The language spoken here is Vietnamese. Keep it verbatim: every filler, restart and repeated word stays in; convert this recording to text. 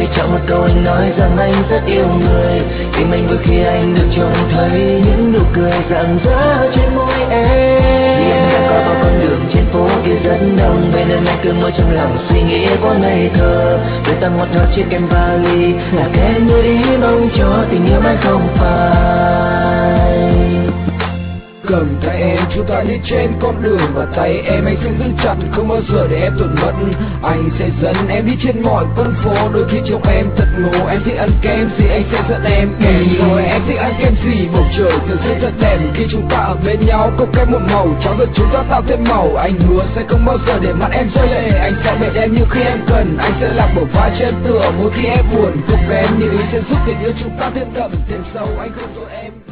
chọn một câu anh nói rằng anh rất yêu người. Tim anh vui khi anh được trông thấy những nụ cười rạng rỡ trên môi em. Vì em đã có bao con đường trên phố kia rất đông, vậy nên anh cứ mơ trong lòng suy nghĩ quá ngây thơ. Đôi ta một thở chiếc em vali là kèm như ý mong cho tình yêu mãi không phai. Cầm tay em chúng ta đi trên con đường, và tay em anh sẽ giữ chặt không bao giờ để em tổn mất. Anh sẽ dẫn em đi trên mọi con phố, đôi khi trông em thật ngố. Em thích ăn kem gì anh sẽ dẫn em kèm rồi. Em thích ăn kem gì bầu trời thường sẽ thật đẹp khi chúng ta ở bên nhau. Có kem một màu trắng rồi chúng ta tạo thêm màu. Anh hứa sẽ không bao giờ để mặt em rơi lệ. Anh sẽ bên em như khi em cần. Anh sẽ làm bờ vai trên tựa mỗi khi em buồn. Cùng em như ý sẽ giúp tình yêu chúng ta thêm đậm thêm sâu. Anh không dối em.